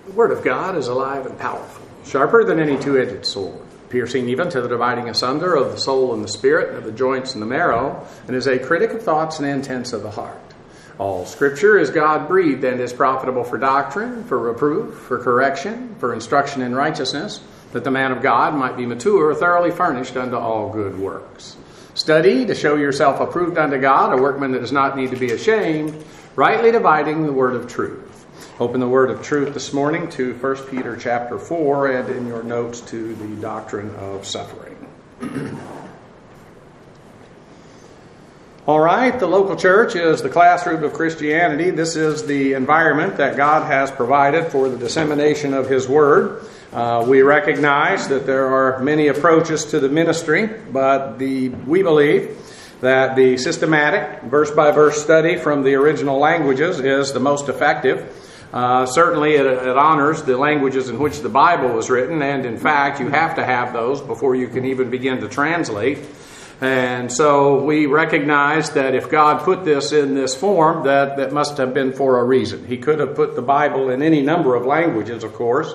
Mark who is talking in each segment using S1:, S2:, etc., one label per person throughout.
S1: The Word of God is alive and powerful, sharper than any two-edged sword, piercing even to the dividing asunder of the soul and the spirit, and of the joints and the marrow, and is a critic of thoughts and intents of the heart. All Scripture is God-breathed and is profitable for doctrine, for reproof, for correction, for instruction in righteousness, that the man of God might be mature, thoroughly furnished unto all good works. Study to show yourself approved unto God, a workman that does not need to be ashamed, rightly dividing the word of truth. Open the word of truth this morning to 1 Peter chapter 4 and in your notes to the doctrine of suffering. All right, the local church is the classroom of Christianity. This is the environment that God has provided for the dissemination of His Word. We recognize that there are many approaches to the ministry, but we believe that the systematic, verse-by-verse study from the original languages is the most effective. Certainly it honors the languages in which the Bible was written, and in fact you have to have those before you can even begin to translate. And so we recognize that if God put this in this form, that must have been for a reason. He could have put the Bible in any number of languages, of course,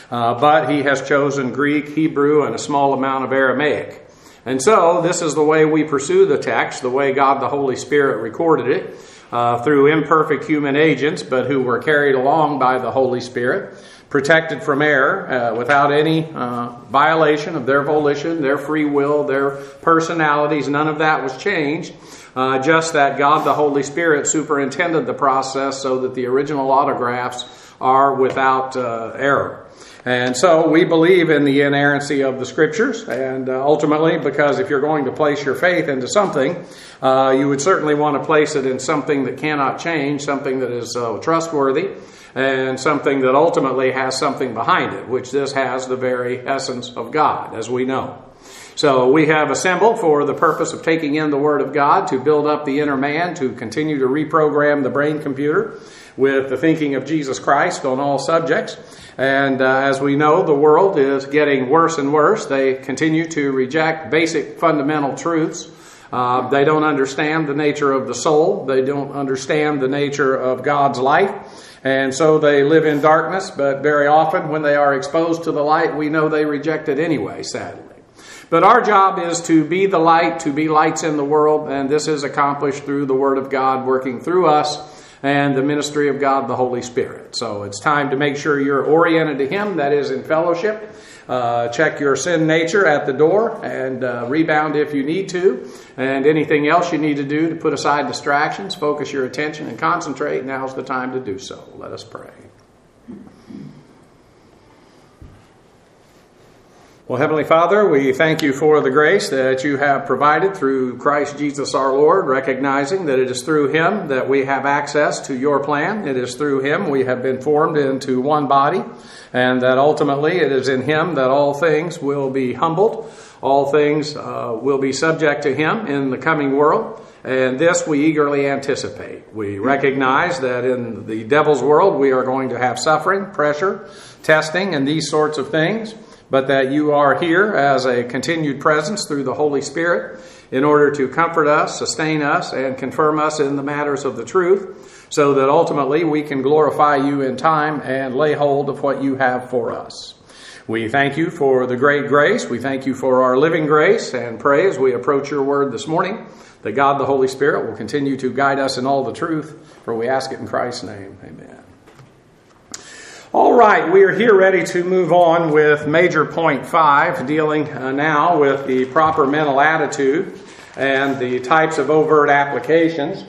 S1: but He has chosen Greek, Hebrew, and a small amount of Aramaic. And so this is the way we pursue the text, the way God the Holy Spirit recorded it, through imperfect human agents, but who were carried along by the Holy Spirit, protected from error, without any violation of their volition, their free will, their personalities. None of that was changed. Just that God the Holy Spirit superintended the process so that the original autographs are without error. And so we believe in the inerrancy of the Scriptures, and ultimately, because if you're going to place your faith into something, you would certainly want to place it in something that cannot change, something that is trustworthy, and something that ultimately has something behind it, which this has the very essence of God, as we know. So we have assembled for the purpose of taking in the Word of God to build up the inner man, to continue to reprogram the brain computer with the thinking of Jesus Christ on all subjects. And as we know, the world is getting worse and worse. They continue to reject basic fundamental truths. They don't understand the nature of the soul. They don't understand the nature of God's life. And so they live in darkness, but very often when they are exposed to the light, we know they reject it anyway, sadly. But our job is to be the light, to be lights in the world, and this is accomplished through the Word of God working through us and the ministry of God the Holy Spirit. So it's time to make sure you're oriented to Him, that is in fellowship. Check your sin nature at the door and rebound if you need to. And anything else you need to do to put aside distractions, focus your attention and concentrate, now's the time to do so. Let us pray. Well, Heavenly Father, we thank You for the grace that You have provided through Christ Jesus our Lord, recognizing that it is through Him that we have access to Your plan. It is through Him we have been formed into one body, and that ultimately it is in Him that all things will be humbled. All things will be subject to Him in the coming world, and this we eagerly anticipate. We recognize that in the devil's world we are going to have suffering, pressure, testing, and these sorts of things, but that You are here as a continued presence through the Holy Spirit in order to comfort us, sustain us, and confirm us in the matters of the truth, so that ultimately we can glorify You in time and lay hold of what You have for us. We thank You for the great grace. We thank You for our living grace, and pray as we approach Your word this morning that God the Holy Spirit will continue to guide us in all the truth, for we ask it in Christ's name. Amen. All right, we are here ready to move on with major point 5, dealing now with the proper mental attitude and the types of overt applications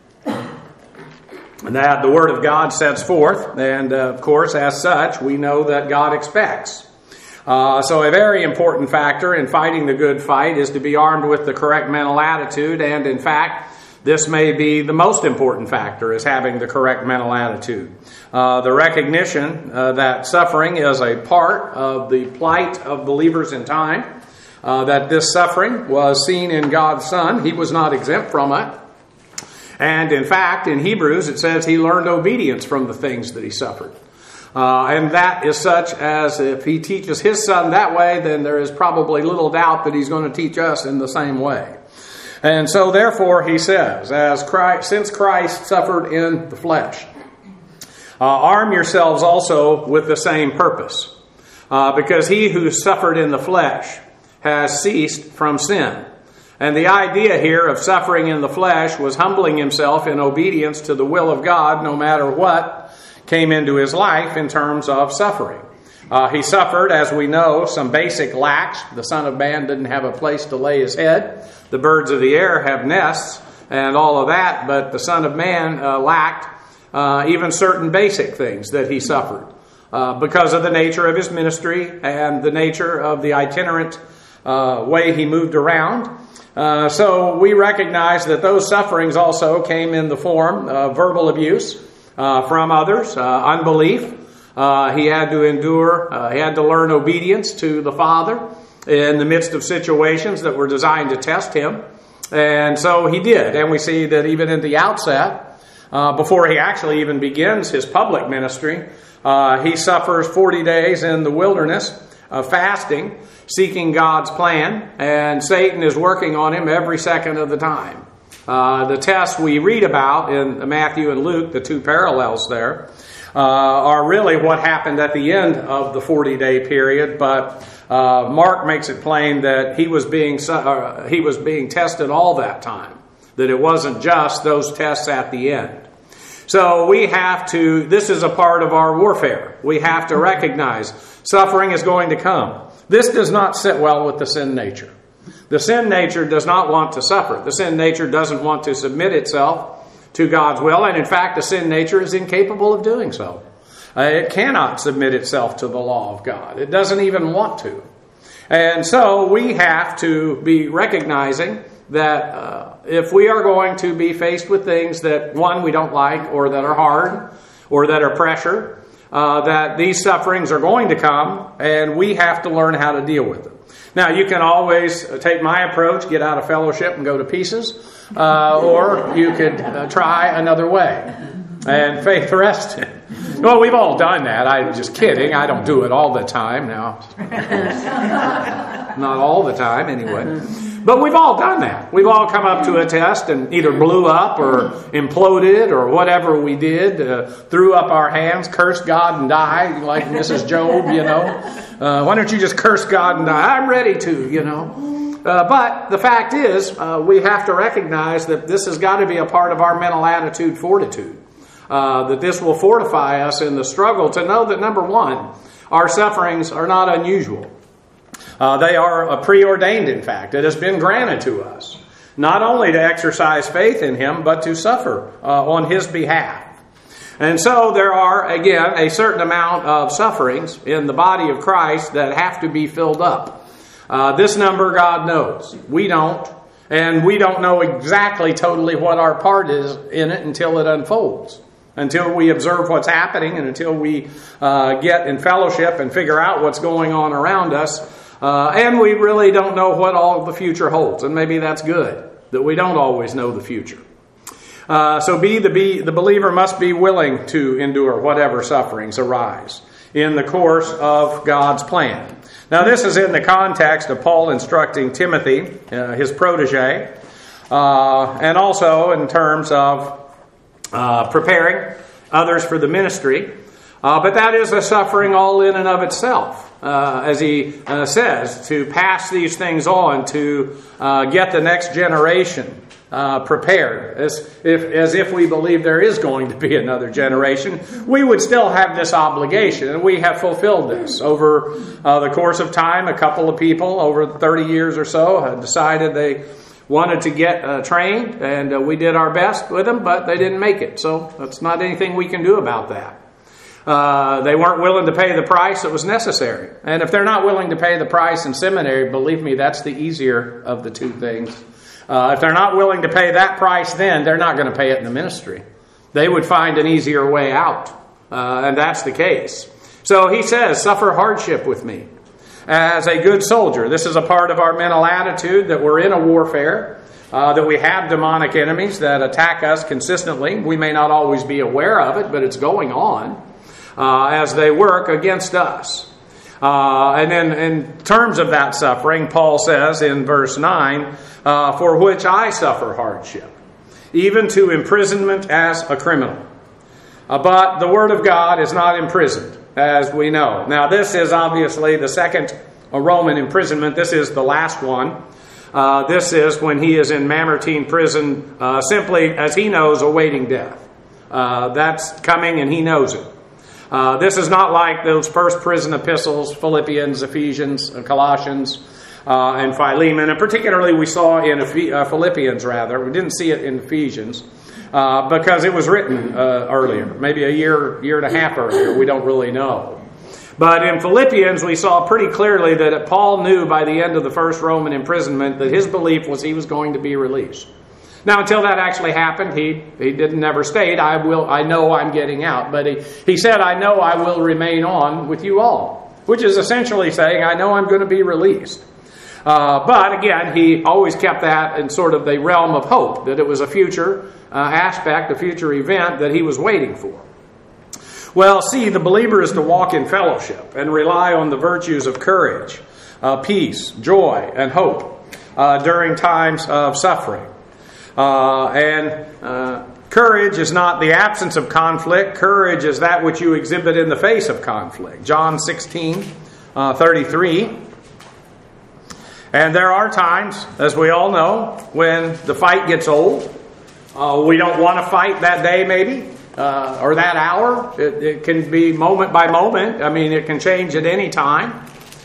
S1: that the Word of God sets forth. And of course, as such, we know that God expects. So a very important factor in fighting the good fight is to be armed with the correct mental attitude. And in fact, this may be the most important factor, is having the correct mental attitude. The recognition that suffering is a part of the plight of believers in time, that this suffering was seen in God's Son. He was not exempt from it. And in fact, in Hebrews, it says He learned obedience from the things that He suffered. And that is such as if He teaches His Son that way, then there is probably little doubt that He's going to teach us in the same way. And so therefore he says, since Christ suffered in the flesh, Arm yourselves also with the same purpose, because he who suffered in the flesh has ceased from sin. And the idea here of suffering in the flesh was humbling himself in obedience to the will of God, no matter what came into his life in terms of suffering. He suffered, as we know, some basic lacks. The Son of Man didn't have a place to lay his head. The birds of the air have nests and all of that, but the Son of Man lacked even certain basic things that he suffered because of the nature of his ministry and the nature of the itinerant way he moved around. So we recognize that those sufferings also came in the form of verbal abuse from others, unbelief. He had to endure, he had to learn obedience to the Father in the midst of situations that were designed to test him. And so he did. And we see that even in the outset, before he actually even begins his public ministry, he suffers 40 days in the wilderness of fasting, seeking God's plan, and Satan is working on him every second of the time. The tests we read about in Matthew and Luke, the two parallels there, are really what happened at the end of the 40-day period, but Mark makes it plain that he was being tested all that time, that it wasn't just those tests at the end. So this is a part of our warfare. We have to recognize suffering is going to come. This does not sit well with the sin nature. The sin nature does not want to suffer. The sin nature doesn't want to submit itself to God's will, and in fact, the sin nature is incapable of doing so. It cannot submit itself to the law of God. It doesn't even want to. And so we have to be recognizing that if we are going to be faced with things that, one, we don't like, or that are hard, or that are pressure, that these sufferings are going to come, and we have to learn how to deal with them. Now, you can always take my approach, get out of fellowship and go to pieces, or you could try another way, and faith rests in. Well, we've all done that. I'm just kidding. I don't do it all the time now. Not all the time, anyway. But we've all done that. We've all come up to a test and either blew up or imploded or whatever we did, threw up our hands, cursed God and died, like Mrs. Job, you know. Why don't you just curse God and die? I'm ready to, you know. But the fact is, we have to recognize that this has got to be a part of our mental attitude fortitude. That this will fortify us in the struggle to know that, number one, our sufferings are not unusual. They are preordained, in fact. It has been granted to us, not only to exercise faith in Him, but to suffer on His behalf. And so there are, again, a certain amount of sufferings in the body of Christ that have to be filled up. This number God knows. We don't. And we don't know exactly totally what our part is in it until it unfolds. Until we observe what's happening and until we get in fellowship and figure out what's going on around us. And we really don't know what all the future holds. And maybe that's good, that we don't always know the future. So the believer must be willing to endure whatever sufferings arise in the course of God's plan. Now, this is in the context of Paul instructing Timothy, his protege, and also in terms of preparing others for the ministry. But that is a suffering all in and of itself, as he says, to pass these things on, to get the next generation prepared. As if we believe there is going to be another generation, we would still have this obligation, and we have fulfilled this. Over the course of time, a couple of people over 30 years or so had decided they wanted to get trained, and we did our best with them, but they didn't make it. So that's not anything we can do about that. They weren't willing to pay the price that was necessary. And if they're not willing to pay the price in seminary, believe me, that's the easier of the two things. If they're not willing to pay that price then, they're not going to pay it in the ministry. They would find an easier way out. And that's the case. So he says, suffer hardship with me as a good soldier. This is a part of our mental attitude that we're in a warfare, that we have demonic enemies that attack us consistently. We may not always be aware of it, but it's going on as they work against us. And then in terms of that suffering, Paul says in verse 9, for which I suffer hardship, even to imprisonment as a criminal. But the Word of God is not imprisoned, as we know. Now, this is obviously the second Roman imprisonment. This is the last one. This is when he is in Mamertine prison, simply, as he knows, awaiting death. That's coming, and he knows it. This is not like those first prison epistles, Philippians, Ephesians, Colossians, and Philemon. And particularly we saw in Philippians, rather. We didn't see it in Ephesians because it was written earlier, maybe a year and a half earlier. We don't really know. But in Philippians, we saw pretty clearly that Paul knew by the end of the first Roman imprisonment that his belief was he was going to be released. Now, until that actually happened, he didn't never state, I know I'm getting out. But he said, I know I will remain on with you all, which is essentially saying, I know I'm going to be released. But again, he always kept that in sort of the realm of hope, that it was a future aspect, a future event that he was waiting for. Well, see, the believer is to walk in fellowship and rely on the virtues of courage, peace, joy, and hope during times of suffering. Courage is not the absence of conflict. Courage is that which you exhibit in the face of conflict. John 16:33. And there are times, as we all know, when the fight gets old. We don't want to fight that day, maybe, or that hour. It can be moment by moment. I mean, it can change at any time.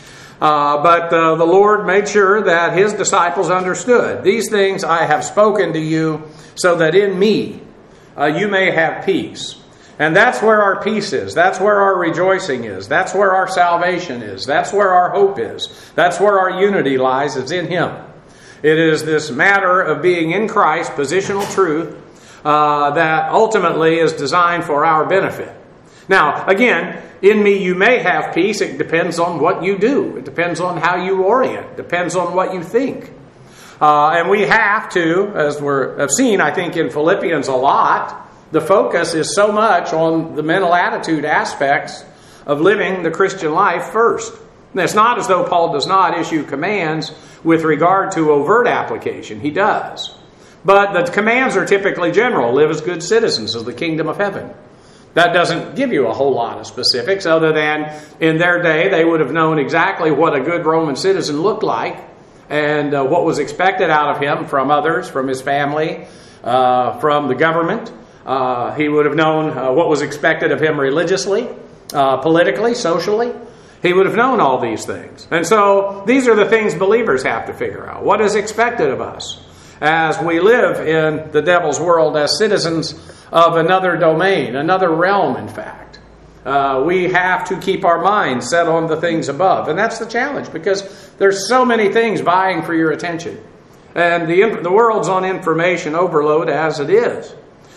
S1: But the Lord made sure that His disciples understood. These things I have spoken to you so that in me you may have peace. And that's where our peace is. That's where our rejoicing is. That's where our salvation is. That's where our hope is. That's where our unity lies. It's in Him. It is this matter of being in Christ, positional truth, that ultimately is designed for our benefit. Now, again, in me you may have peace. It depends on what you do. It depends on how you orient. It depends on what you think. And we have to, as we've seen, I think, in Philippians a lot, the focus is so much on the mental attitude aspects of living the Christian life first. And it's not as though Paul does not issue commands with regard to overt application. He does. But the commands are typically general. Live as good citizens of the kingdom of heaven. That doesn't give you a whole lot of specifics other than in their day they would have known exactly what a good Roman citizen looked like and what was expected out of him from others, from his family, from the government. He would have known what was expected of him religiously, politically, socially. He would have known all these things. And so these are the things believers have to figure out. What is expected of us as we live in the devil's world as citizens of another domain, another realm, in fact. We have to keep our minds set on the things above. And that's the challenge because there's so many things vying for your attention. And the world's on information overload as it is.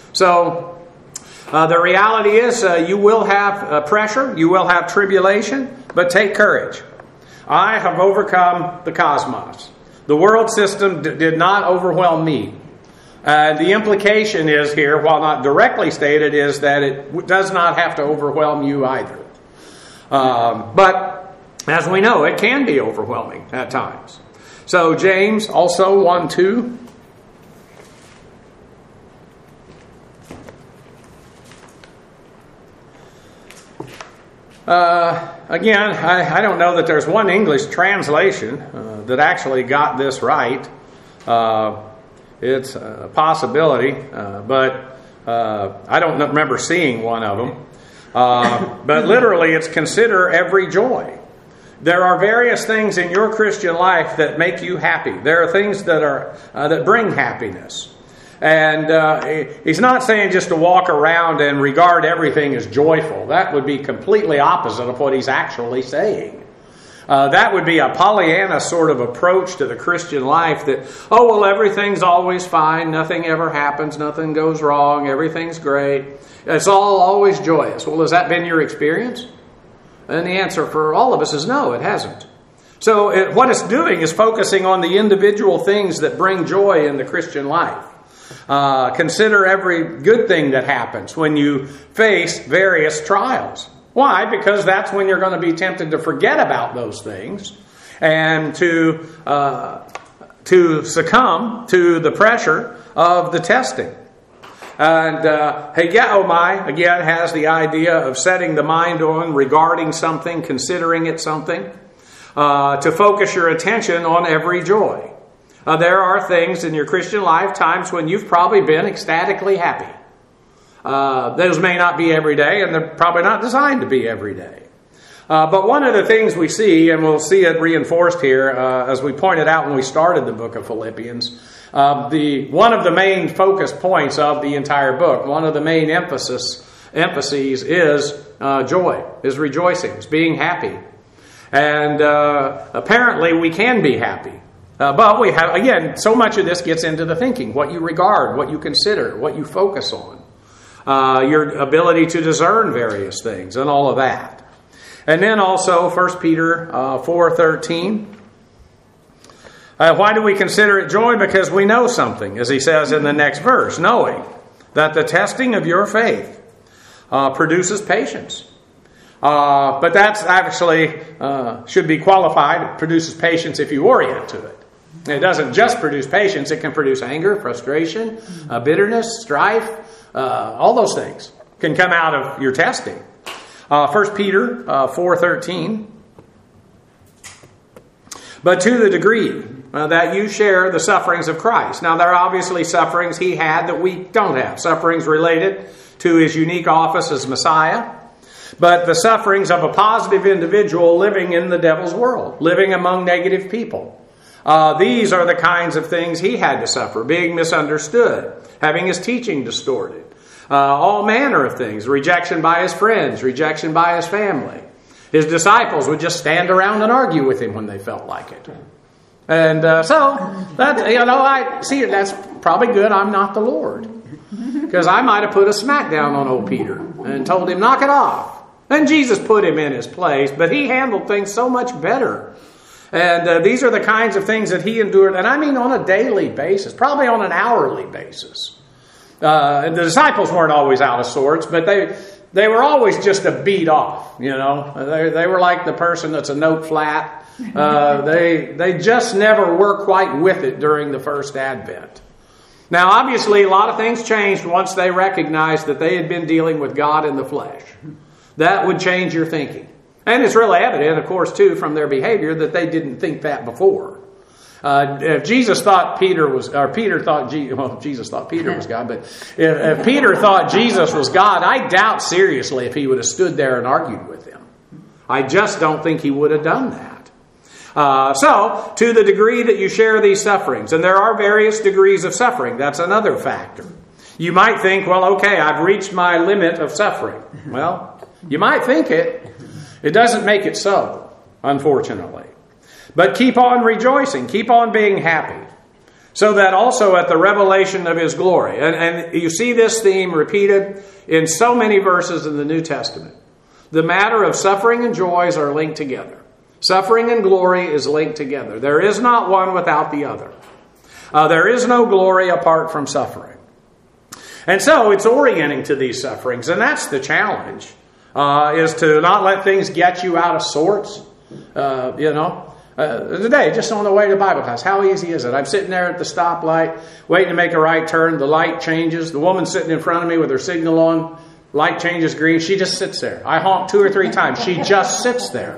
S1: So the reality is you will have pressure, you will have tribulation, but take courage. I have overcome the cosmos. The world system did not overwhelm me. The implication is here, while not directly stated, is that it does not have to overwhelm you either. But as we know, it can be overwhelming at times. So James also 1:2. Again, I don't know that there's one English translation that actually got this right. It's a possibility, but I don't remember seeing one of them. But literally, it's consider every joy. There are various things in your Christian life that make you happy. There are things that bring happiness. And he's not saying just to walk around and regard everything as joyful. That would be completely opposite of what he's actually saying. That would be a Pollyanna sort of approach to the Christian life that, oh, well, everything's always fine. Nothing ever happens. Nothing goes wrong. Everything's great. It's all always joyous. Well, has that been your experience? And the answer for all of us is no, it hasn't. So what it's doing is focusing on the individual things that bring joy in the Christian life. Consider every good thing that happens when you face various trials. Why? Because that's when you're going to be tempted to forget about those things and to succumb to the pressure of the testing. And hegeomai, again, has the idea of setting the mind on, regarding something, considering it something, to focus your attention on every joy. There are things in your Christian life, times when you've probably been ecstatically happy. Those may not be every day, and they're probably not designed to be every day. But one of the things we see, and we'll see it reinforced here, as we pointed out when we started the book of Philippians, one of the main focus points of the entire book, one of the main emphases is joy, is rejoicing, is being happy. And apparently we can be happy. But we have, again, so much of this gets into the thinking, what you regard, what you consider, what you focus on, your ability to discern various things, and all of that. And then also 1 Peter 4:13. Why do we consider it joy? Because we know something, as he says in the next verse, knowing that the testing of your faith produces patience. But that's actually should be qualified. It produces patience if you orient to it. It doesn't just produce patience. It can produce anger, frustration, bitterness, strife. All those things can come out of your testing. 1 Peter 4:13. But to the degree that you share the sufferings of Christ. Now, there are obviously sufferings he had that we don't have. Sufferings related to his unique office as Messiah. But the sufferings of a positive individual living in the devil's world, living among negative people. These are the kinds of things he had to suffer. Being misunderstood, having his teaching distorted. All manner of things. Rejection by his friends, rejection by his family. His disciples would just stand around and argue with him when they felt like it. And so, I see that's probably good I'm not the Lord. Because I might have put a smackdown on old Peter and told him, knock it off. And Jesus put him in his place, but he handled things so much better. And these are the kinds of things that he endured, and I mean on a daily basis, probably on an hourly basis. And the disciples weren't always out of sorts, but they were always just a beat off, you know. They were like the person that's a note flat. They just never were quite with it during the first Advent. Now, obviously, a lot of things changed once they recognized that they had been dealing with God in the flesh. That would change your thinking. And it's really evident, of course, too, from their behavior that they didn't think that before. If Jesus thought Peter was, or Peter thought, Jesus thought Peter was God, but if Peter thought Jesus was God, I doubt seriously if he would have stood there and argued with him. I just don't think he would have done that. So, to the degree that you share these sufferings, and there are various degrees of suffering, that's another factor. You might think, well, okay, I've reached my limit of suffering. Well, you might think it. It doesn't make it so, unfortunately. But keep on rejoicing, keep on being happy, so that also at the revelation of his glory, and you see this theme repeated in so many verses in the New Testament. The matter of suffering and joys are linked together. Suffering and glory is linked together. There is not one without the other. There is no glory apart from suffering. And so it's orienting to these sufferings, and that's the challenge, is to not let things get you out of sorts. Today, just on the way to Bible class, how easy is it? I'm sitting there at the stoplight, waiting to make a right turn. The light changes. The woman sitting in front of me with her signal on, light changes green. She just sits there. I honk 2 or 3 times. She just sits there.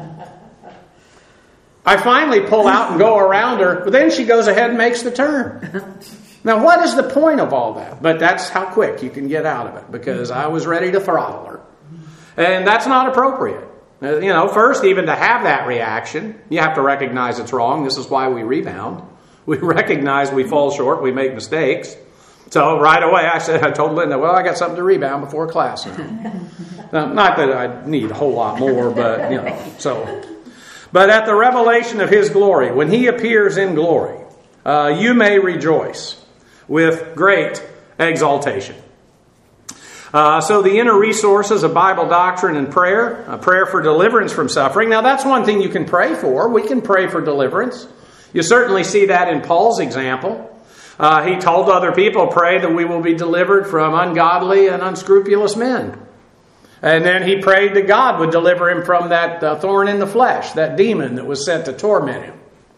S1: I finally pull out and go around her, but then she goes ahead and makes the turn. Now, what is the point of all that? But that's how quick you can get out of it, because I was ready to throttle her. And that's not appropriate. First, even to have that reaction, you have to recognize it's wrong. This is why we rebound. We recognize we fall short, we make mistakes. So right away I told Linda, well, I got something to rebound before class now. Not that I need a whole lot more, but, But at the revelation of his glory, when he appears in glory, you may rejoice with great exaltation. So the inner resources of Bible doctrine and prayer, prayer for deliverance from suffering. Now that's one thing you can pray for. We can pray for deliverance. You certainly see that in Paul's example. He told other people, pray that we will be delivered from ungodly and unscrupulous men. And then he prayed that God would deliver him from that thorn in the flesh, that demon that was sent to torment him.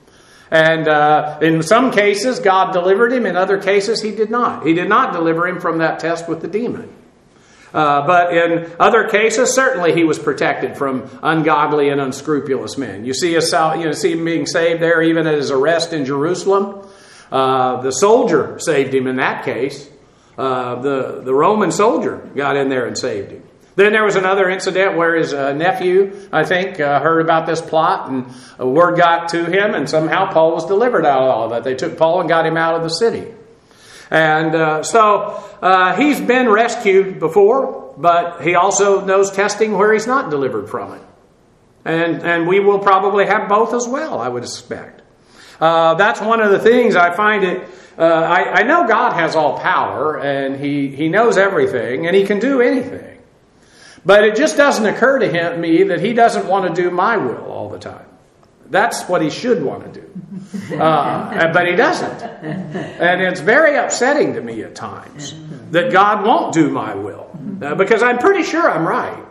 S1: And in some cases, God delivered him. In other cases, he did not. He did not deliver him from that test with the demon. But in other cases, certainly he was protected from ungodly and unscrupulous men. You see him being saved there even at his arrest in Jerusalem. The soldier saved him in that case. The Roman soldier got in there and saved him. Then there was another incident where his nephew, I think, heard about this plot, and a word got to him, and somehow Paul was delivered out of all of that. They took Paul and got him out of the city. And so he's been rescued before, but he also knows testing where he's not delivered from it. And we will probably have both as well, I would suspect. That's one of the things I find it. I know God has all power, and He knows everything, and He can do anything. But it just doesn't occur to me that He doesn't want to do my will all the time. That's what He should want to do. But He doesn't. And it's very upsetting to me at times that God won't do my will. Because I'm pretty sure I'm right.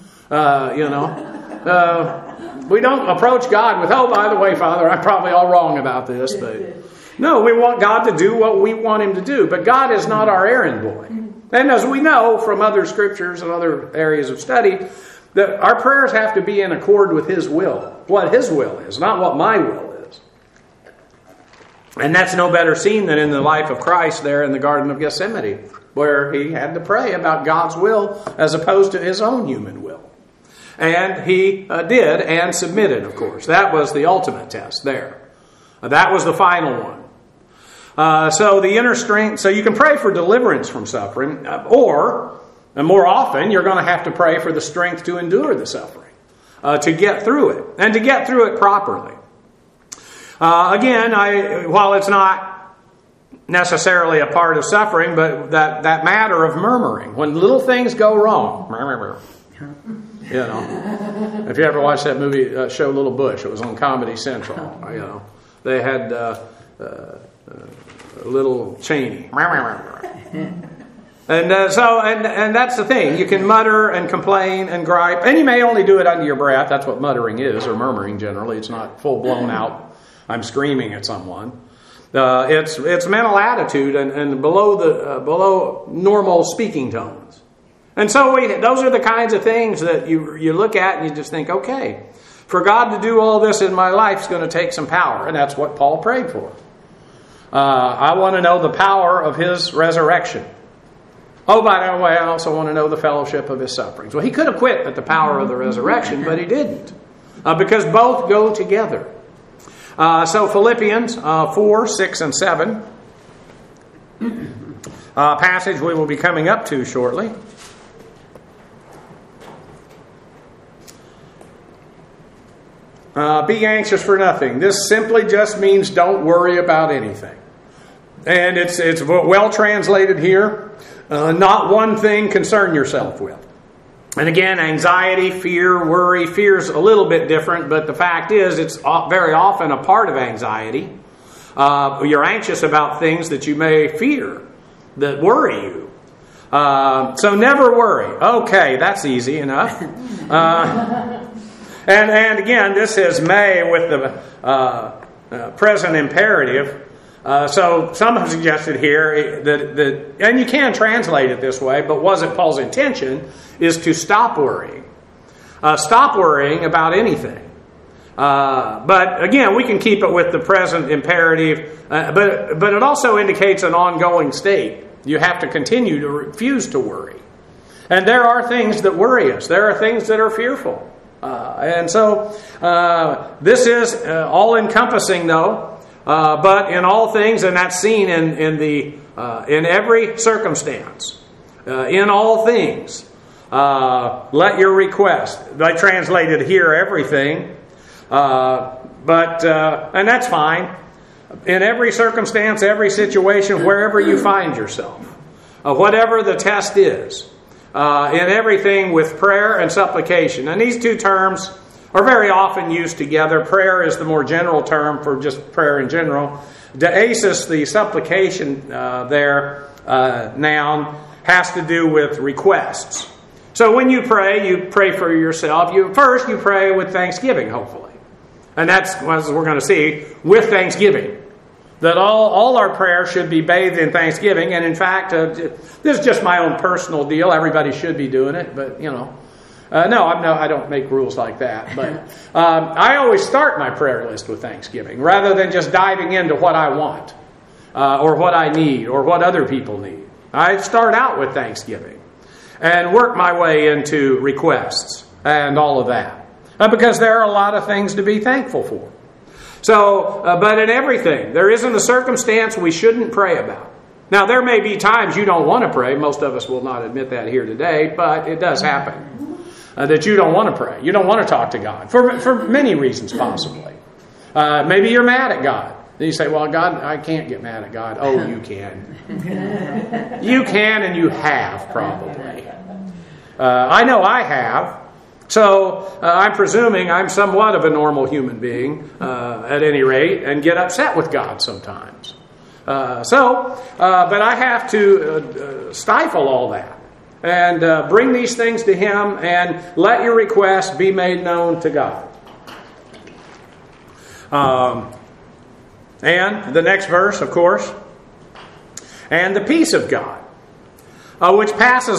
S1: We don't approach God with, oh, by the way, Father, I'm probably all wrong about this. But no, we want God to do what we want Him to do. But God is not our errand boy. And as we know from other scriptures and other areas of study, that our prayers have to be in accord with His will. What His will is, not what my will is. And that's no better seen than in the life of Christ there in the Garden of Gethsemane, where He had to pray about God's will as opposed to His own human will. And He did and submitted, of course. That was the ultimate test there. That was the final one. So the inner strength, so you can pray for deliverance from suffering, or, and more often, you're going to have to pray for the strength to endure the suffering, to get through it, and to get through it properly. Again, while it's not necessarily a part of suffering, but that matter of murmuring, when little things go wrong, if you ever watched that movie show Little Bush, it was on Comedy Central. They had Little Cheney, and that's the thing. You can mutter and complain and gripe, and you may only do it under your breath. That's what muttering is, or murmuring generally. It's not full blown out. I'm screaming at someone. It's mental attitude and below normal speaking tones. And so those are the kinds of things that you look at and you just think, okay, for God to do all this in my life is going to take some power. And that's what Paul prayed for. I want to know the power of His resurrection. Oh, by the way, I also want to know the fellowship of His sufferings. Well, he could have quit at the power of the resurrection, but he didn't. Because both go together. So Philippians 4, 6, and 7. Passage we will be coming up to shortly. Be anxious for nothing. This simply just means don't worry about anything. And it's well translated here. Not one thing concern yourself with. And again, anxiety, fear, worry. Fear's a little bit different, but the fact is it's very often a part of anxiety. You're anxious about things that you may fear, that worry you. So never worry. Okay, that's easy enough. And again, this is may with the present imperative. So some have suggested here that, and you can translate it this way, but wasn't Paul's intention, is to stop worrying. Stop worrying about anything. But again, we can keep it with the present imperative, but it also indicates an ongoing state. You have to continue to refuse to worry. And there are things that worry us. There are things that are fearful. And so this is all-encompassing, though. But in all things, and that's seen in every circumstance, in all things, let your request. They translated here everything, but and that's fine. In every circumstance, every situation, wherever you find yourself, whatever the test is. In everything with prayer and supplication. And these two terms are very often used together. Prayer is the more general term for just prayer in general. Deasis, the supplication noun, has to do with requests. So when you pray for yourself. First you pray with thanksgiving, hopefully. And that's, as we're going to see, with thanksgiving. That all our prayers should be bathed in thanksgiving. And in fact, this is just my own personal deal. Everybody should be doing it, but no, I don't make rules like that. But I always start my prayer list with thanksgiving, rather than just diving into what I want, or what I need, or what other people need. I start out with thanksgiving and work my way into requests and all of that, because there are a lot of things to be thankful for. So, but in everything, there isn't a circumstance we shouldn't pray about. Now, there may be times you don't want to pray. Most of us will not admit that here today, but it does happen that you don't want to pray. You don't want to talk to God for many reasons, possibly. Maybe you're mad at God. Then you say, well, God, I can't get mad at God. Oh, you can. You can, and you have, probably. I know I have. So I'm presuming I'm somewhat of a normal human being, at any rate, and get upset with God sometimes. But I have to stifle all that and bring these things to Him and let your requests be made known to God. And the next verse, of course, and the peace of God, which surpasses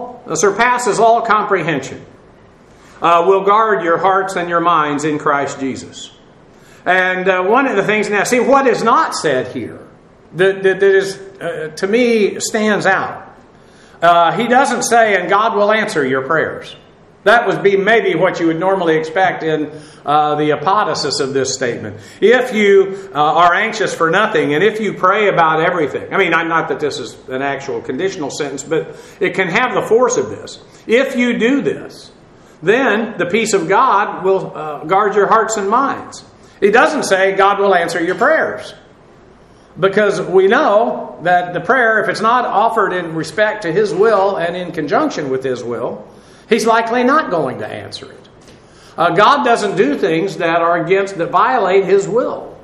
S1: all comprehension, will guard your hearts and your minds in Christ Jesus. And one of the things now, see what is not said here that is, to me, stands out. He doesn't say, and God will answer your prayers. That would be maybe what you would normally expect in the apodosis of this statement. If you are anxious for nothing, and if you pray about everything. I mean, not that this is an actual conditional sentence, but it can have the force of this. If you do this, then the peace of God will guard your hearts and minds. He doesn't say God will answer your prayers. Because we know that the prayer, if it's not offered in respect to His will and in conjunction with His will, He's likely not going to answer it. God doesn't do things that violate His will.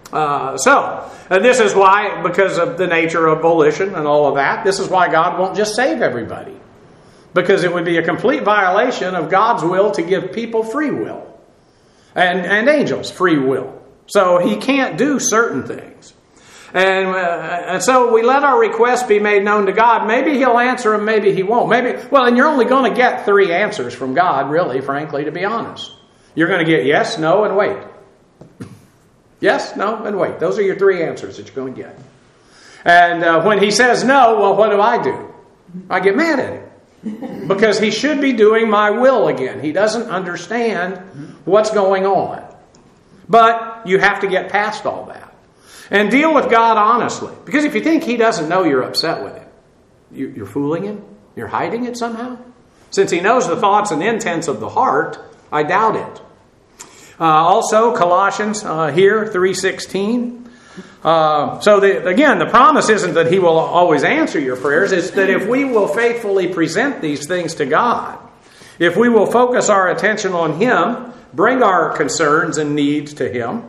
S1: And this is why, because of the nature of volition and all of that, this is why God won't just save everybody. Because it would be a complete violation of God's will to give people free will. And angels free will. So He can't do certain things. And so we let our requests be made known to God. Maybe He'll answer them, maybe He won't. And you're only going to get 3 answers from God, really, frankly, to be honest. You're going to get yes, no, and wait. Yes, no, and wait. Those are your 3 answers that you're going to get. And when He says no, well, what do? I get mad at Him. Because He should be doing my will again. He doesn't understand what's going on. But you have to get past all that. And deal with God honestly. Because if you think He doesn't know you're upset with Him, you're fooling Him? You're hiding it somehow? Since He knows the thoughts and intents of the heart, I doubt it. Also, Colossians here, 3:16. Again, the promise isn't that He will always answer your prayers. It's that if we will faithfully present these things to God, if we will focus our attention on Him, bring our concerns and needs to Him,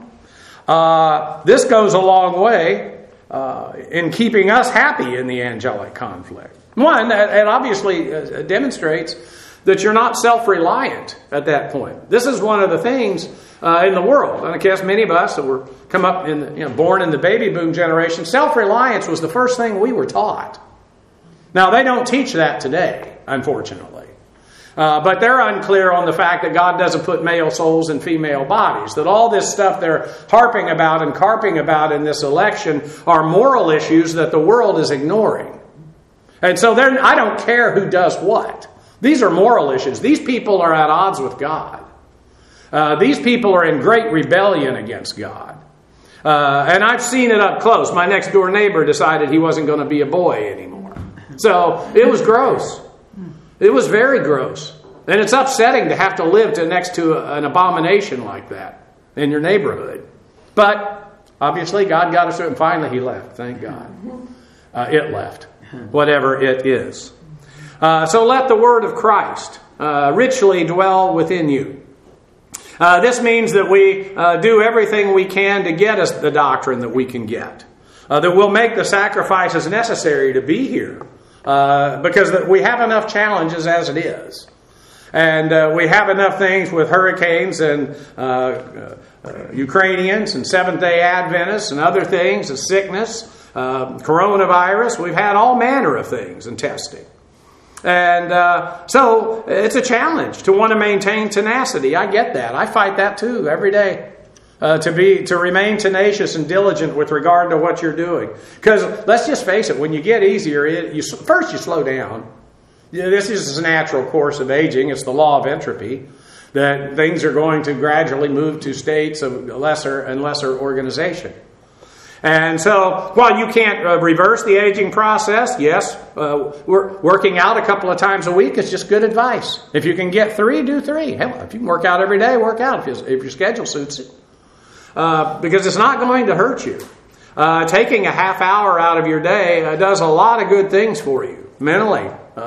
S1: this goes a long way in keeping us happy in the angelic conflict. One, it obviously demonstrates that you're not self-reliant at that point. This is one of the things in the world. And I guess many of us that were born in the baby boom generation, self-reliance was the first thing we were taught. Now, they don't teach that today, unfortunately. But they're unclear on the fact that God doesn't put male souls in female bodies. That all this stuff they're harping about and carping about in this election are moral issues that the world is ignoring. And so I don't care who does what. These are moral issues. These people are at odds with God. These people are in great rebellion against God. And I've seen it up close. My next door neighbor decided he wasn't going to be a boy anymore. So it was gross. It was very gross. And it's upsetting to have to live next to an abomination like that in your neighborhood. But obviously God got us through it, and finally He left. Thank God. It left. Whatever it is. So let the word of Christ richly dwell within you. This means that we do everything we can to get us the doctrine that we can get. That we'll make the sacrifices necessary to be here. Because we have enough challenges as it is. And we have enough things with hurricanes and Ukrainians and Seventh-day Adventists and other things, and sickness, coronavirus. We've had all manner of things in testing. And so it's a challenge to want to maintain tenacity. I get that. I fight that too every day. To remain tenacious and diligent with regard to what you're doing. Because let's just face it, when you get easier, first you slow down. This is a natural course of aging. It's the law of entropy. That things are going to gradually move to states of lesser and lesser organization. And so, while you can't reverse the aging process, yes, working out a couple of times a week is just good advice. If you can get 3, do 3. Hell, if you can work out every day, work out if your schedule suits it. Because it's not going to hurt you. Taking a half hour out of your day does a lot of good things for you mentally.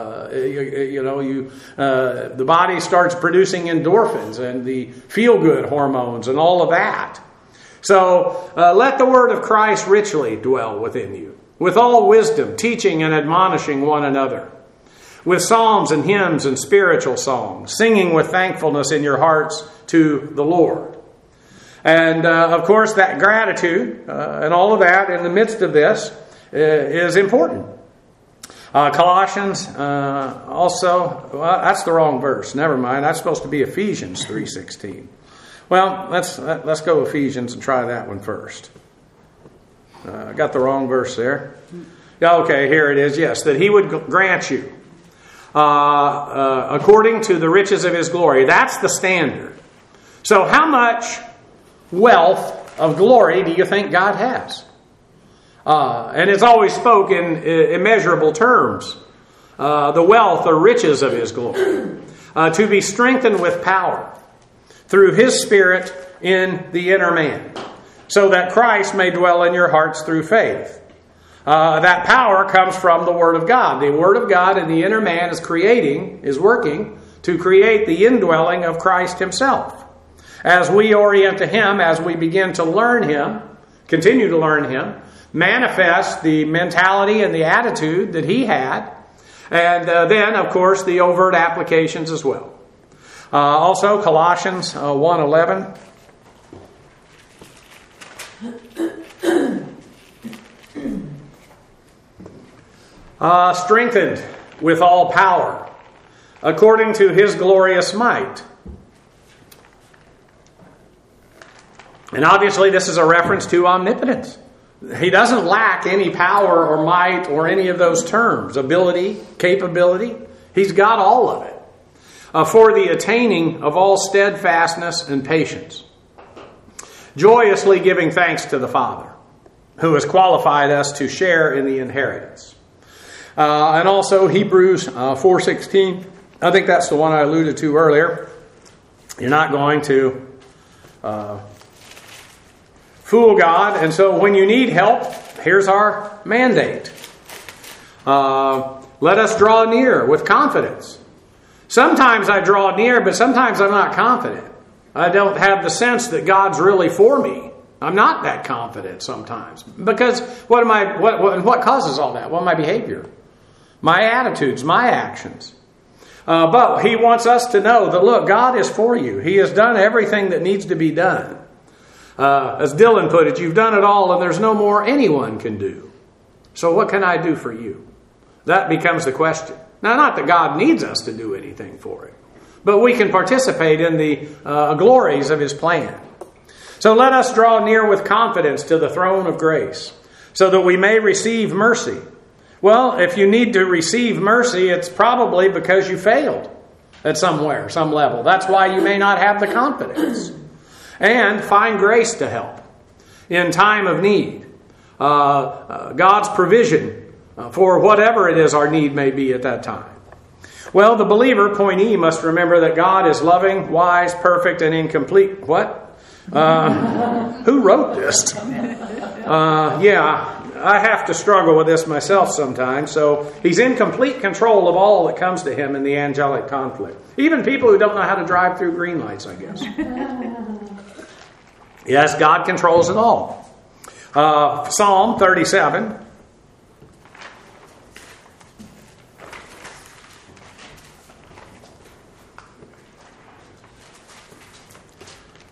S1: The body starts producing endorphins and the feel-good hormones and all of that. So let the word of Christ richly dwell within you, with all wisdom, teaching and admonishing one another, with psalms and hymns and spiritual songs, singing with thankfulness in your hearts to the Lord. And, of course, that gratitude and all of that in the midst of this is important. Colossians also, well, that's the wrong verse. Never mind. That's supposed to be Ephesians 3:16. Well, let's go Ephesians and try that one first. I got the wrong verse there. Okay, here it is. Yes, that He would grant you according to the riches of His glory. That's the standard. So how much wealth of glory do you think God has? And it's always spoken in immeasurable terms. The wealth or riches of His glory. To be strengthened with power through His Spirit in the inner man, so that Christ may dwell in your hearts through faith. That power comes from the Word of God. The Word of God in the inner man is working to create the indwelling of Christ Himself. As we orient to Him, as we begin to learn Him, continue to learn Him, manifest the mentality and the attitude that He had, and then, of course, the overt applications as well. Also, Colossians 1:11. Strengthened with all power, according to His glorious might. And obviously this is a reference to omnipotence. He doesn't lack any power or might or any of those terms. Ability, capability. He's got all of it. For the attaining of all steadfastness and patience. Joyously giving thanks to the Father, who has qualified us to share in the inheritance. And also Hebrews 4:16. I think that's the one I alluded to earlier. You're not going to fool God. And so when you need help, here's our mandate. Let us draw near with confidence. Sometimes I draw near, but sometimes I'm not confident. I don't have the sense that God's really for me. I'm not that confident sometimes. Because what causes all that? Well, my behavior, my attitudes, my actions. But He wants us to know that, look, God is for you. He has done everything that needs to be done. As Dylan put it, you've done it all and there's no more anyone can do. So what can I do for you? That becomes the question. Now, not that God needs us to do anything for Him, but we can participate in the glories of His plan. So let us draw near with confidence to the throne of grace, so that we may receive mercy. Well, if you need to receive mercy, it's probably because you failed at some level. That's why you may not have the confidence. And find grace to help in time of need. God's provision for whatever it is our need may be at that time. Well, the believer, point E, must remember that God is loving, wise, perfect, and incomplete. What? Who wrote this? I have to struggle with this myself sometimes. So He's in complete control of all that comes to Him in the angelic conflict. Even people who don't know how to drive through green lights, I guess. Yes, God controls it all. Psalm 37.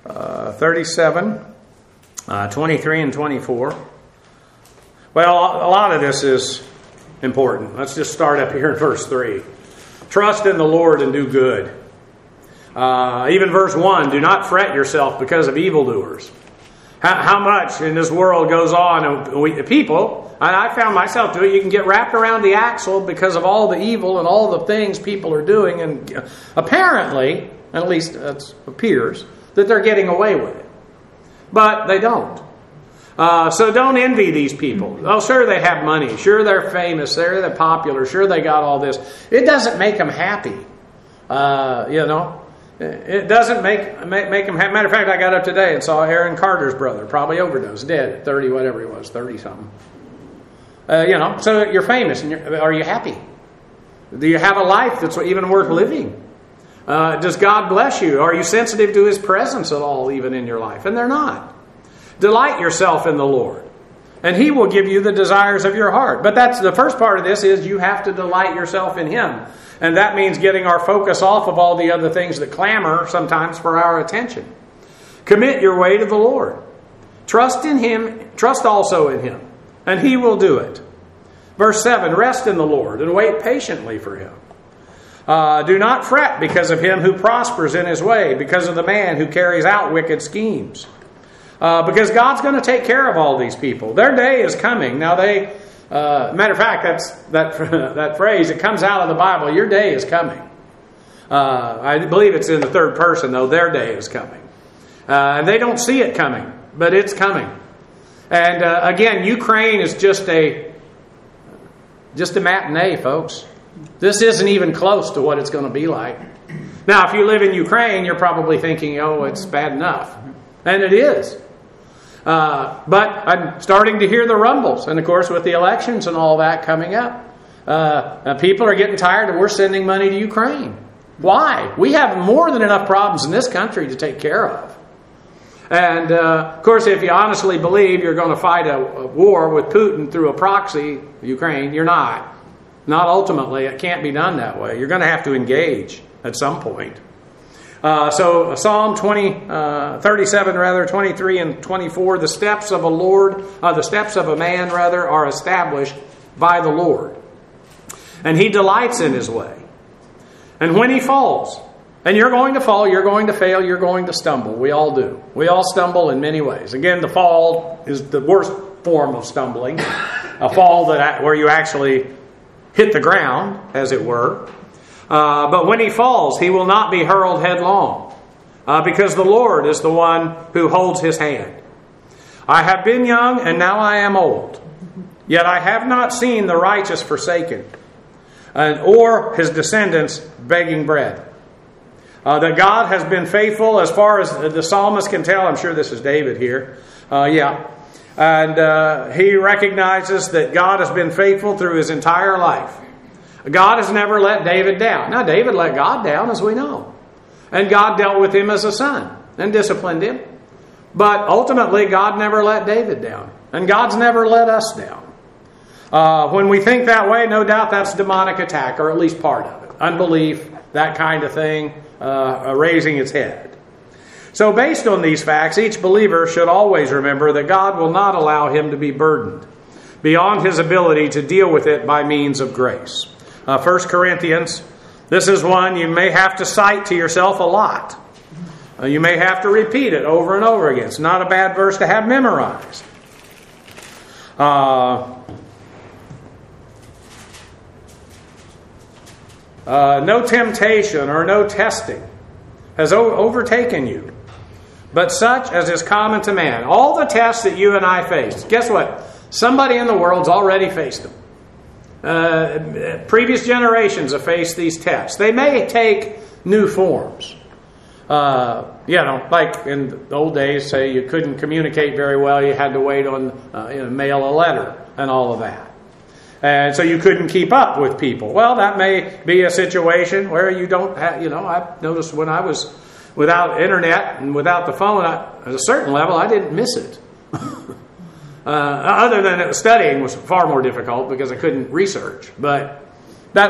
S1: 37, 23 and 24. Well, a lot of this is important. Let's just start up here in verse 3. Trust in the Lord and do good. Even verse 1, do not fret yourself because of evildoers. How much in this world goes on, and people, and I found myself doing it, you can get wrapped around the axle because of all the evil and all the things people are doing, and apparently, at least it appears, that they're getting away with it. But they don't. So don't envy these people. Oh, sure they have money. Sure they're famous. They're popular. Sure they got all this. It doesn't make them happy. It doesn't make them happy. Matter of fact, I got up today and saw Aaron Carter's brother, probably overdosed, dead at 30, whatever he was, 30-something. So you're famous. And are you happy? Do you have a life that's even worth living? Does God bless you? Are you sensitive to His presence at all, even in your life? And they're not. Delight yourself in the Lord, and He will give you the desires of your heart. But that's the first part of this is you have to delight yourself in Him. And that means getting our focus off of all the other things that clamor sometimes for our attention. Commit your way to the Lord. Trust in Him, trust also in Him, and He will do it. Verse 7, rest in the Lord and wait patiently for Him. Do not fret because of him who prospers in his way, because of the man who carries out wicked schemes. Because God's going to take care of all these people. Their day is coming. Now matter of fact, that phrase, it comes out of the Bible, your day is coming. I believe it's in the third person, though, their day is coming. And they don't see it coming, but it's coming. And again, Ukraine is just a matinee, folks. This isn't even close to what it's going to be like. Now, if you live in Ukraine, you're probably thinking, oh, it's bad enough. And it is. But I'm starting to hear the rumbles. And, of course, with the elections and all that coming up, people are getting tired and we're sending money to Ukraine. Why? We have more than enough problems in this country to take care of. And, of course, if you honestly believe you're going to fight a war with Putin through a proxy, Ukraine, you're not. Not ultimately. It can't be done that way. You're going to have to engage at some point. So Psalm 37, 23 and 24, the steps of a man are established by the Lord. And He delights in His way. And when he falls, and you're going to fall, you're going to fail, you're going to stumble. We all do. We all stumble in many ways. Again, the fall is the worst form of stumbling. A fall where you actually hit the ground, as it were. But when he falls, he will not be hurled headlong, because the Lord is the one who holds his hand. I have been young, and now I am old. Yet I have not seen the righteous forsaken, or his descendants begging bread. That God has been faithful as far as the psalmist can tell. I'm sure this is David here. And he recognizes that God has been faithful through his entire life. God has never let David down. Now, David let God down, as we know. And God dealt with him as a son and disciplined him. But ultimately, God never let David down. And God's never let us down. When we think that way, no doubt that's demonic attack, or at least part of it. Unbelief, that kind of thing, raising its head. So based on these facts, each believer should always remember that God will not allow him to be burdened beyond his ability to deal with it by means of grace. 1 Corinthians, this is one you may have to cite to yourself a lot. You may have to repeat it over and over again. It's not a bad verse to have memorized. No temptation or no testing has overtaken you, but such as is common to man. All the tests that you and I face, guess what? Somebody in the world's already faced them. Previous generations have faced these tests. They may take new forms. Like in the old days, say you couldn't communicate very well, you had to wait on mail a letter and all of that. And so you couldn't keep up with people. Well, that may be a situation where you don't have, I've noticed when I was without internet and without the phone, at a certain level, I didn't miss it. Other than studying was far more difficult because I couldn't research. But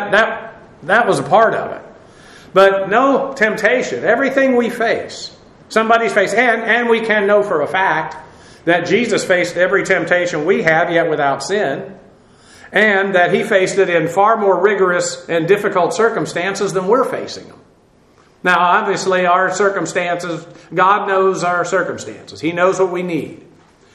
S1: that was a part of it. But no temptation. Everything we face, Somebody's faced, and we can know for a fact that Jesus faced every temptation we have, yet without sin, and that He faced it in far more rigorous and difficult circumstances than we're facing them. Now, obviously, our circumstances, God knows our circumstances. He knows what we need.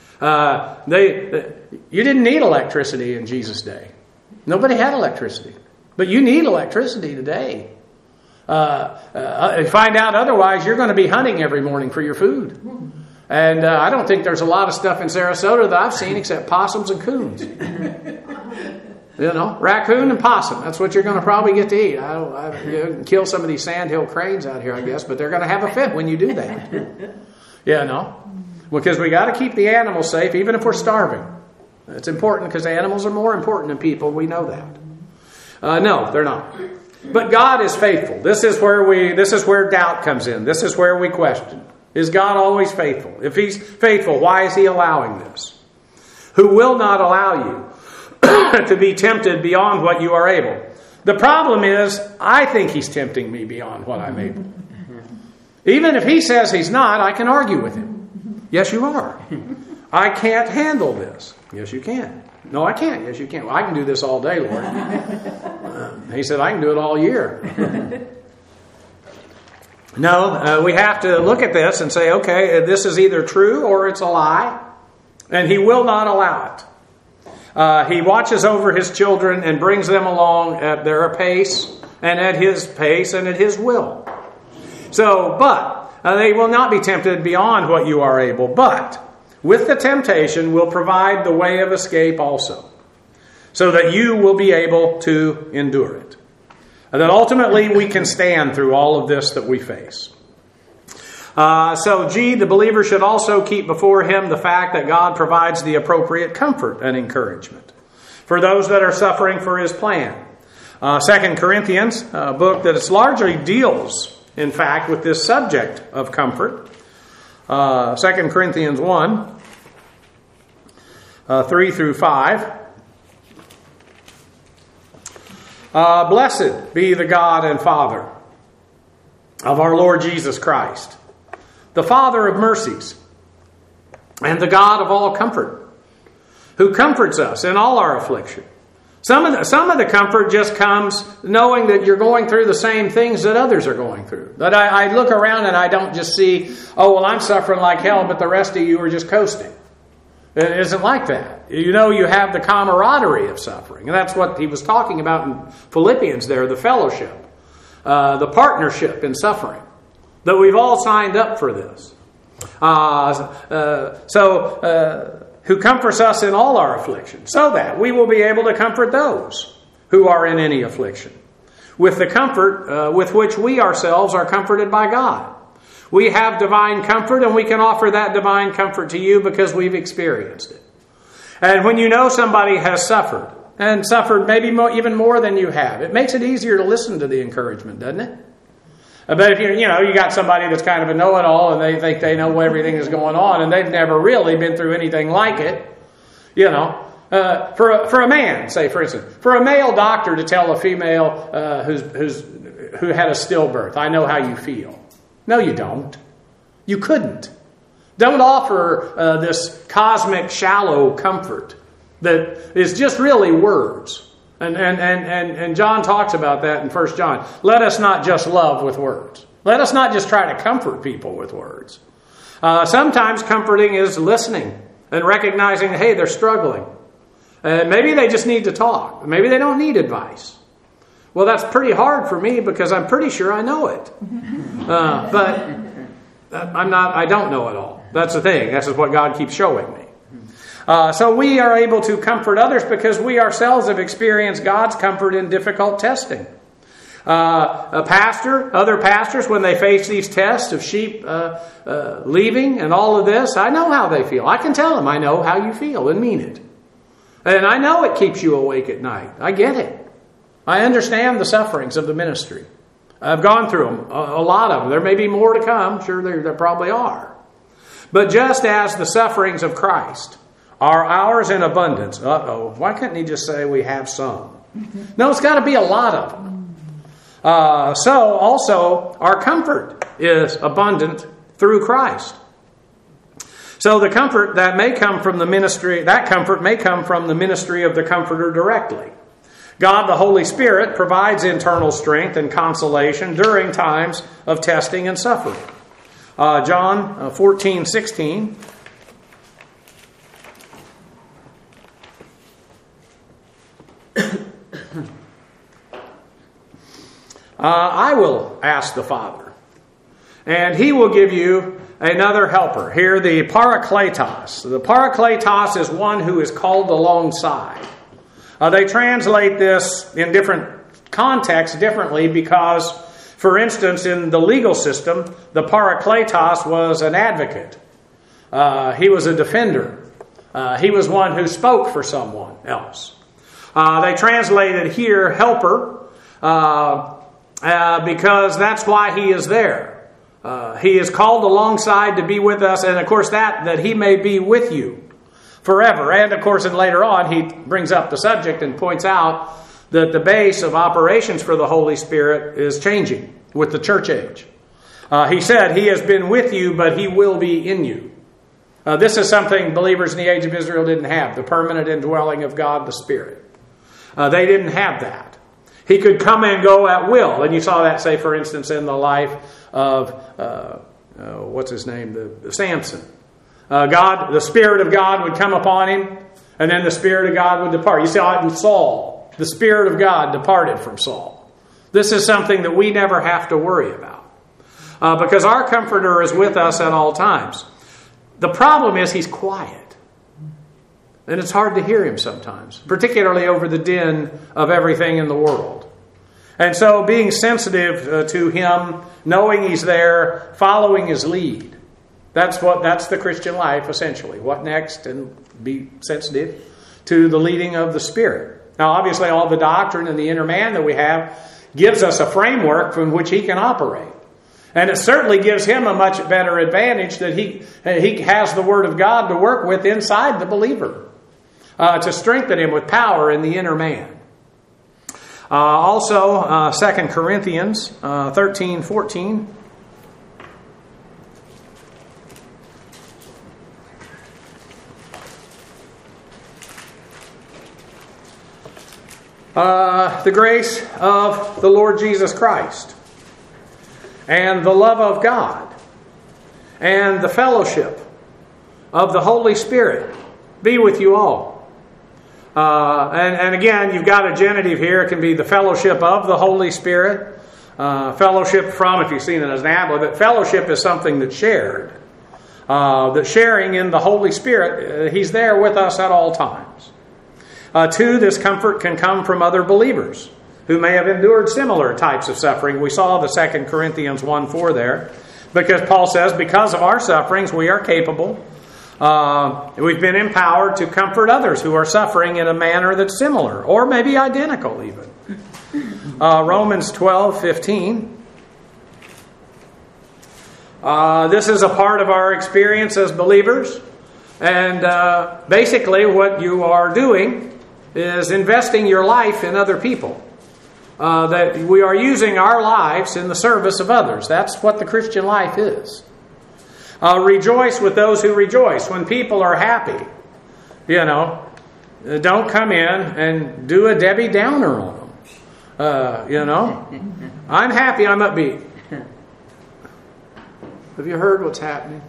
S1: You didn't need electricity in Jesus' day. Nobody had electricity. But you need electricity today. If you find out otherwise, you're going to be hunting every morning for your food. And I don't think there's a lot of stuff in Sarasota that I've seen except possums and coons. Raccoon and possum. That's what you're going to probably get to eat. You can kill some of these sandhill cranes out here, I guess, but they're going to have a fit when you do that. Because we got to keep the animals safe, even if we're starving. It's important because animals are more important than people. We know that. No, they're not. But God is faithful. This is where doubt comes in. This is where we question. Is God always faithful? If He's faithful, why is He allowing this? Who will not allow you to be tempted beyond what you are able. The problem is, I think He's tempting me beyond what I'm able. Even if He says He's not, I can argue with Him. Yes, you are. I can't handle this. Yes, you can. No, I can't. Yes, you can. Well, I can do this all day, Lord. He said, I can do it all year. No, we have to look at this and say, okay, this is either true or it's a lie, and He will not allow it. He watches over His children and brings them along at their pace and at His pace and at His will. But they will not be tempted beyond what you are able, but with the temptation will provide the way of escape also, so that you will be able to endure it. And that ultimately we can stand through all of this that we face. The believer should also keep before him the fact that God provides the appropriate comfort and encouragement for those that are suffering for His plan. 2 Corinthians, a book that largely deals, in fact, with this subject of comfort. 2 Corinthians 1, 3 through 5. Blessed be the God and Father of our Lord Jesus Christ, the Father of mercies, and the God of all comfort, who comforts us in all our affliction. Some of the comfort just comes knowing that you're going through the same things that others are going through. That I look around and I don't just see, I'm suffering like hell, but the rest of you are just coasting. It isn't like that. You have the camaraderie of suffering. And that's what he was talking about in Philippians there, the fellowship, the partnership in suffering. That we've all signed up for this. Who comforts us in all our affliction, so that we will be able to comfort those who are in any affliction, with the comfort with which we ourselves are comforted by God. We have divine comfort, and we can offer that divine comfort to you because we've experienced it. And when you know somebody has suffered, and suffered maybe even more than you have, it makes it easier to listen to the encouragement, doesn't it? But if you got somebody that's kind of a know-it-all and they think they know everything that's going on and they've never really been through anything like it, for a man, say for instance, for a male doctor to tell a female who had a stillbirth, I know how you feel. No, you don't. You couldn't. Don't offer this cosmic shallow comfort that is just really words. And John talks about that in 1 John. Let us not just love with words. Let us not just try to comfort people with words. Sometimes comforting is listening and recognizing, hey, they're struggling. Maybe they just need to talk. Maybe they don't need advice. Well, that's pretty hard for me because I'm pretty sure I know it. But I don't know it all. That's the thing. This is what God keeps showing me. So we are able to comfort others because we ourselves have experienced God's comfort in difficult testing. Other pastors, when they face these tests of sheep leaving and all of this, I know how they feel. I can tell them, I know how you feel and mean it. And I know it keeps you awake at night. I get it. I understand the sufferings of the ministry. I've gone through them, a lot of them. There may be more to come. Sure, there probably are. But just as the sufferings of Christ are ours in abundance. Why couldn't he just say we have some? No, it's got to be a lot of them. So also our comfort is abundant through Christ. So the comfort that may come from the ministry, that comfort may come from the ministry of the Comforter directly. God, the Holy Spirit, provides internal strength and consolation during times of testing and suffering. John 14:16. I will ask the Father, and He will give you another helper. Here, the Parakletos. The Parakletos is one who is called alongside. They translate this in different contexts differently because, for instance, in the legal system, the Parakletos was an advocate. He was a defender. He was one who spoke for someone else. They translated here helper because that's why he is there. He is called alongside to be with us, and of course that he may be with you forever. And of course, and later on, he brings up the subject and points out that the base of operations for the Holy Spirit is changing with the church age. He said, He has been with you, but He will be in you. This is something believers in the age of Israel didn't have, the permanent indwelling of God the Spirit. They didn't have that. He could come and go at will. And you saw that, say, for instance, in the life of, Samson. God, the Spirit of God would come upon him, and then the Spirit of God would depart. You saw it in Saul. The Spirit of God departed from Saul. This is something that we never have to worry about. Because our Comforter is with us at all times. The problem is He's quiet. And it's hard to hear Him sometimes, particularly over the din of everything in the world. And so being sensitive to Him, knowing He's there, following His lead. That's the Christian life, essentially. What next? And be sensitive to the leading of the Spirit. Now, obviously, all the doctrine and the inner man that we have gives us a framework from which He can operate. And it certainly gives him a much better advantage that he has the Word of God to work with inside the believer. To strengthen him with power in the inner man. Also, 2 Corinthians 13:14. The grace of the Lord Jesus Christ, and the love of God, and the fellowship of the Holy Spirit be with you all. And again, you've got a genitive here. It can be the fellowship of the Holy Spirit. Fellowship from, if you've seen it as an adverb, but fellowship is something that's shared. That sharing in the Holy Spirit, He's there with us at all times. 2, this comfort can come from other believers who may have endured similar types of suffering. We saw the 2 Corinthians 1:4 there. Because Paul says, because of our sufferings, we are capable. We've been empowered to comfort others who are suffering in a manner that's similar, or maybe identical even. Romans 12:15. This is a part of our experience as believers. And basically what you are doing is investing your life in other people. That we are using our lives in the service of others. That's what the Christian life is. Rejoice with those who rejoice. When people are happy, don't come in and do a Debbie Downer on them. I'm happy, I'm upbeat. Have you heard what's happening?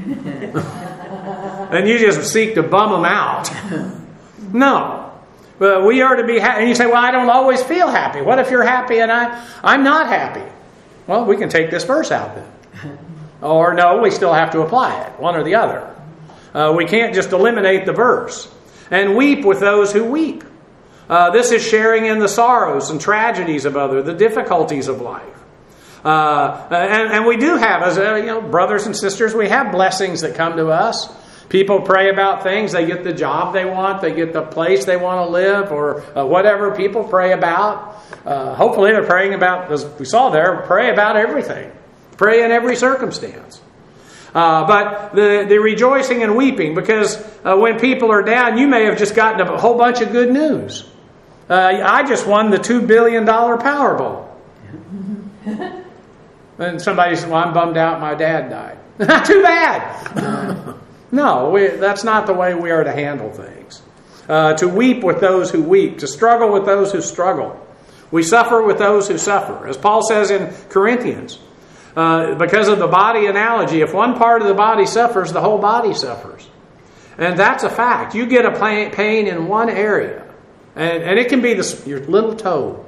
S1: And you just seek to bum them out. No. But we are to be happy. And you say, well, I don't always feel happy. What if you're happy and I'm not happy? Well, we can take this verse out then. Or no, we still have to apply it, one or the other. We can't just eliminate the verse. And weep with those who weep. This is sharing in the sorrows and tragedies of others, the difficulties of life. And we do have, as brothers and sisters, we have blessings that come to us. People pray about things. They get the job they want. They get the place they want to live, or whatever people pray about. Hopefully they're praying about, as we saw there, pray about everything. Pray in every circumstance. But the rejoicing and weeping, because when people are down, you may have just gotten a whole bunch of good news. I just won the $2 billion Powerball. And somebody says, well, I'm bummed out my dad died. Too bad. No, that's not the way we are to handle things. To weep with those who weep, to struggle with those who struggle. We suffer with those who suffer. As Paul says in Corinthians, because of the body analogy, if one part of the body suffers, the whole body suffers. And that's a fact. You get a pain in one area, and it can be your little toe.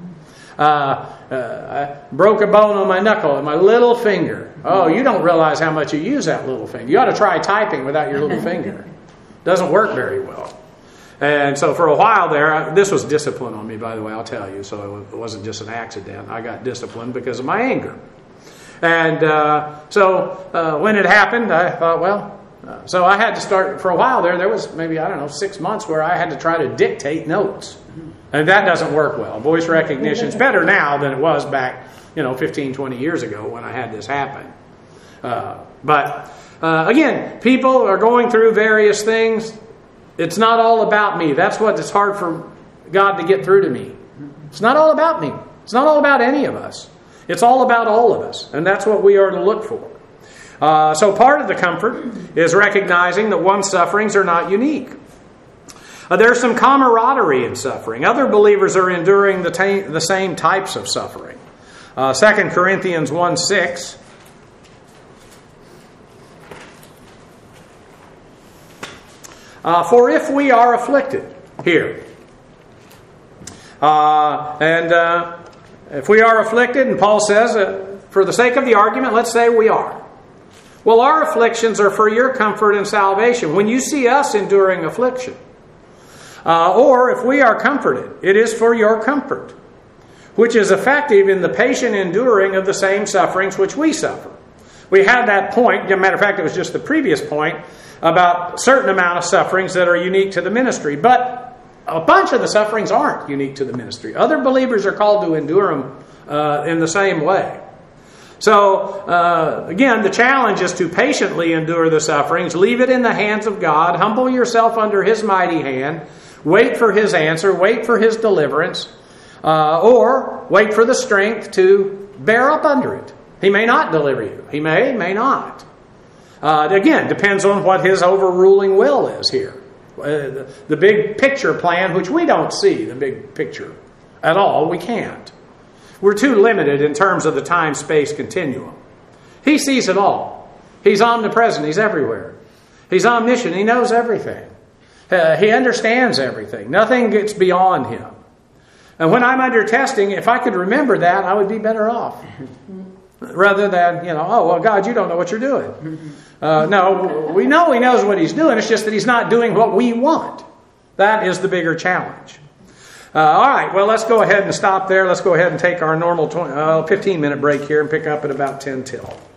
S1: I broke a bone on my knuckle and my little finger. Oh, you don't realize how much you use that little finger. You ought to try typing without your little finger. Doesn't work very well. And so for a while there, this was discipline on me, by the way, I'll tell you. So it wasn't just an accident. I got disciplined because of my anger. And so when it happened, I thought, so I had to start, for a while there was maybe, 6 months where I had to try to dictate notes. And that doesn't work well. Voice recognition is better now than it was back, 15, 20 years ago when I had this happen. But again, people are going through various things. It's not all about me. That's what it's hard for God to get through to me. It's not all about me. It's not all about any of us. It's all about all of us. And that's what we are to look for. So part of the comfort is recognizing that one's sufferings are not unique. There's some camaraderie in suffering. Other believers are enduring the same types of suffering. 2 Corinthians 1:6. For if we are afflicted, here. If we are afflicted, and Paul says, for the sake of the argument, let's say we are. Well, our afflictions are for your comfort and salvation. When you see us enduring affliction, or if we are comforted, it is for your comfort, which is effective in the patient enduring of the same sufferings which we suffer. We had that point, as a matter of fact, it was just the previous point, about a certain amount of sufferings that are unique to the ministry. But a bunch of the sufferings aren't unique to the ministry. Other believers are called to endure them in the same way. So, again, the challenge is to patiently endure the sufferings. Leave it in the hands of God. Humble yourself under His mighty hand. Wait for His answer. Wait for His deliverance. Or wait for the strength to bear up under it. He may not deliver you. He may not. Again, depends on what His overruling will is here. The big picture plan, which we don't see, the big picture at all. We can't. We're too limited in terms of the time-space continuum. He sees it all. He's omnipresent. He's everywhere. He's omniscient. He knows everything. He understands everything. Nothing gets beyond Him. And when I'm under testing, if I could remember that, I would be better off. Rather than, God, you don't know what you're doing. No, we know He knows what He's doing. It's just that He's not doing what we want. That is the bigger challenge. All right, well, let's go ahead and stop there. Let's go ahead and take our normal 15-minute break here and pick up at about 10 till.